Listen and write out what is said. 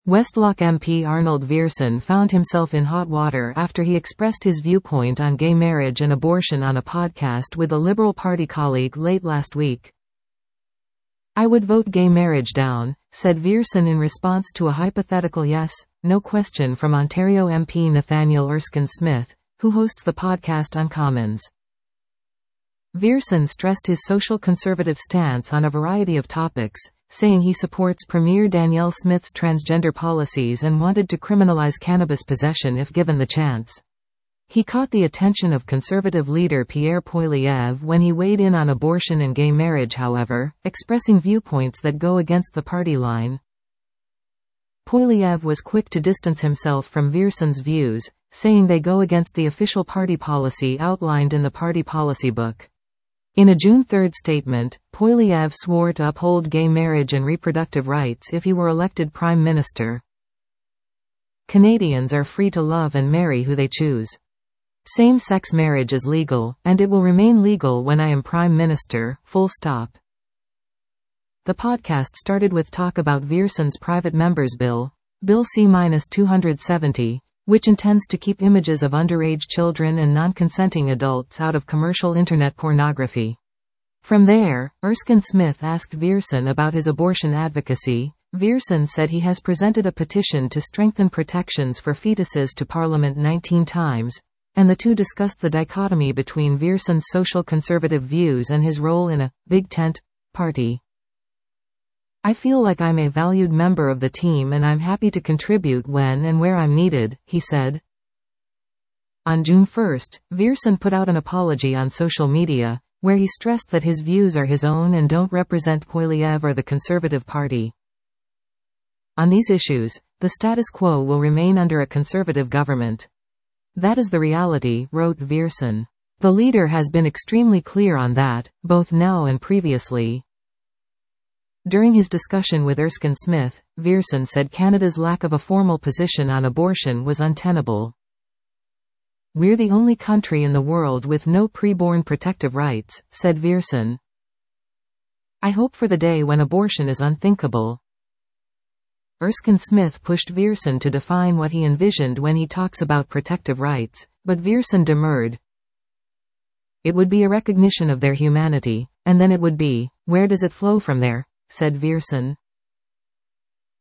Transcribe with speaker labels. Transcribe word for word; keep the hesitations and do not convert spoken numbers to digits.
Speaker 1: Westlock M P Arnold Veerson found himself in hot water after he expressed his viewpoint on gay marriage and abortion on a podcast with a Liberal Party colleague late last week. "I would vote gay marriage down," said Veerson in response to a hypothetical yes, no question from Ontario M P Nathaniel Erskine-Smith, who hosts the podcast on Commons. Veerson stressed his social conservative stance on a variety of topics, saying he supports Premier Danielle Smith's transgender policies and wanted to criminalize cannabis possession if given the chance. He caught the attention of Conservative leader Pierre Poilievre when he weighed in on abortion and gay marriage, however, expressing viewpoints that go against the party line. Poilievre was quick to distance himself from Veerson's views, saying they go against the official party policy outlined in the party policy book. In a June third statement, Poilievre swore to uphold gay marriage and reproductive rights if he were elected Prime Minister. "Canadians are free to love and marry who they choose. Same-sex marriage is legal, and it will remain legal when I am Prime Minister, full stop." The podcast started with talk about Veerson's private members bill, Bill C two seventy, which intends to keep images of underage children and non-consenting adults out of commercial internet pornography. From there, Erskine-Smith asked Veerson about his abortion advocacy. Veerson said he has presented a petition to strengthen protections for fetuses to Parliament nineteen times, and the two discussed the dichotomy between Veerson's social conservative views and his role in a big tent party. "I feel like I'm a valued member of the team and I'm happy to contribute when and where I'm needed," he said. On June first, Veerson put out an apology on social media, where he stressed that his views are his own and don't represent Poilievre or the Conservative Party. "On these issues, the status quo will remain under a Conservative government. That is the reality," wrote Veerson. "The leader has been extremely clear on that, both now and previously." During his discussion with Erskine-Smith, Veerson said Canada's lack of a formal position on abortion was untenable. "We're the only country in the world with no preborn protective rights," said Veerson. "I hope for the day when abortion is unthinkable." Erskine-Smith pushed Veerson to define what he envisioned when he talks about protective rights, but Veerson demurred. "It would be a recognition of their humanity, and then it would be, where does it flow from there?" said Veerson.